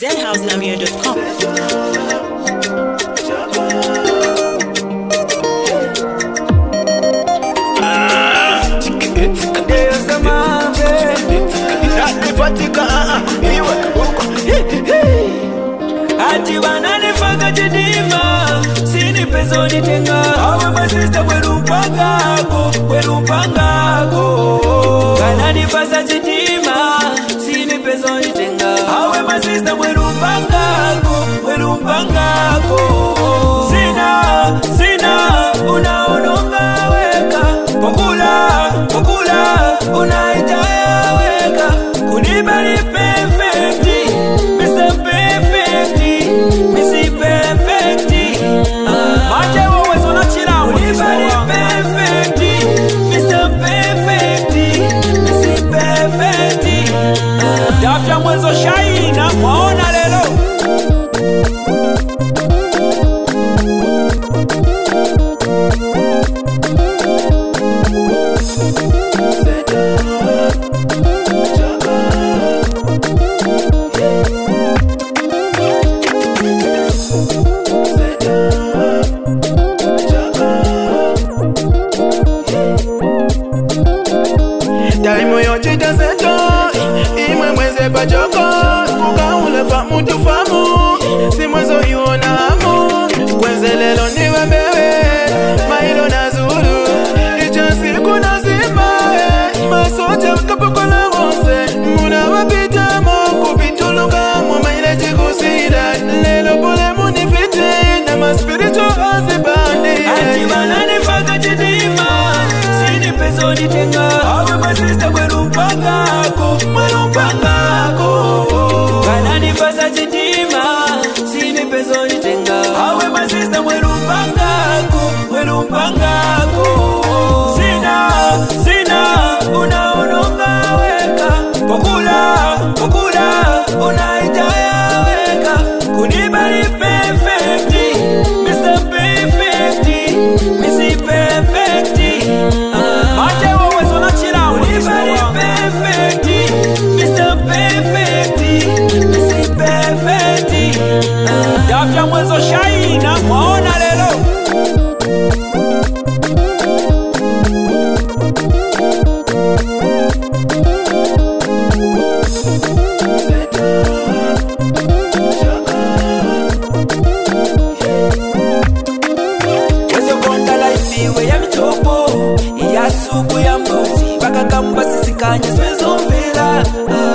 zhousenamir.com. Ati wananifanga chidima sini peso nitenga awe masista werumpangako wananifasa chidima sini peso nitenga awe masista werumpangako sina unaononga weka pokula unaitaya weka kunibali perfecti Mr. Perfecti Missy Perfecti Mate wewe unachira kunibali perfecti Mr. Perfecti Missy Perfecti Dafya mwezo shaina mwaona lelo Daimo yochita seto imwe mweze pachoko kukaule famu tufamu si mwezo yuona hamu kwenze lelo niwe mbewe mailo na zulu icho siku na zimawe masoja kapokola wonse muna wapita mo kupituluka mo maile chikusida lelo pole munifite na maspiritual azibandi Ati wananifaka chidima sini peso nitenga awe masista werumpangako wananifasa chidima sini peso nitenga awe masista werumpangako sina unaononga weka pokula unaitaya weka kunibali perfecti Mr. Perfecti Missy Perfecti Mate wewe unachira kunibali perfecti Mr. Perfecti Missy Perfecti Dafya mwezo shaina mwaona lelo iwe ya michopo iya suku ya mbuzi bakagamba sisikanya swezomvera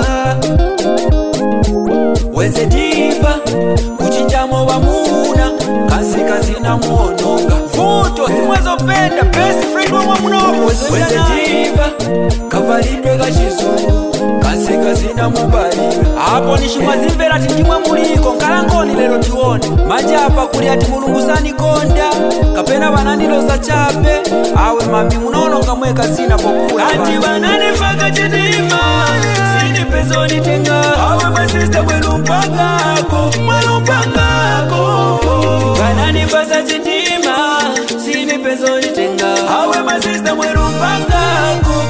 weze diva kuchinjamo wamuna kazi na muononga vuto simwezopenda best friend wa munopo weze diva kavalidwe kachizungu kazi na mubalira apo nishimwazimvera ati ndimwe muliko nkalangoni lelo tione majapa kuli ati mulungu sanikonda kapena bananiloza chape awe mami munolonga mweka zina pokula ati bananifaka chidima sini peso nitenga awe masista werumpangako bananifasa chidima sini peso nitenga awe masista werumpangako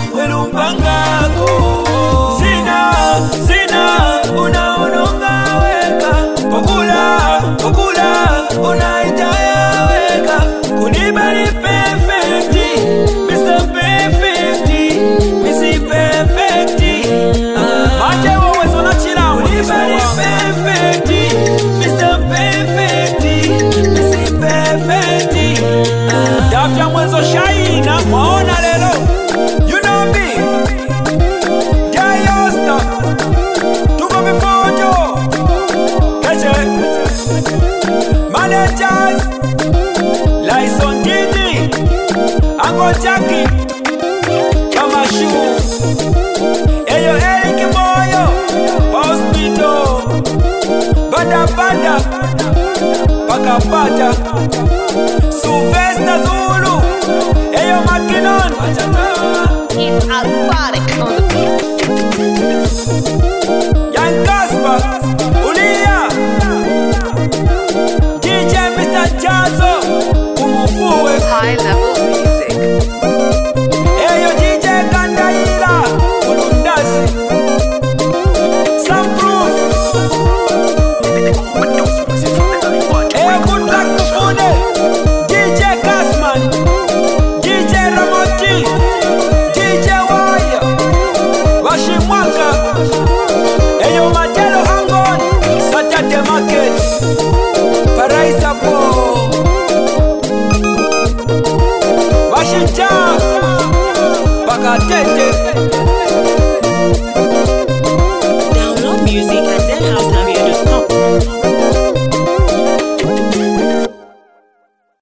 sina unaononga weka pokula unaitaya weka kunibali perfecti Mr. Perfecti Missy Perfecti Mate wewe unachira kunibali perfecti Mr. Perfecti Missy Perfecti Dafya mwezo shaina mwaona lelo You know me Jayosta Tuko mifojo Keche Managers Lyson Didi Uncle Jackie Kamashu Eyo Eric Moyo Hospital Bada Pakapata Sylvester Zulu Eyo Makinon It's Alphatic on the beat. Young Casper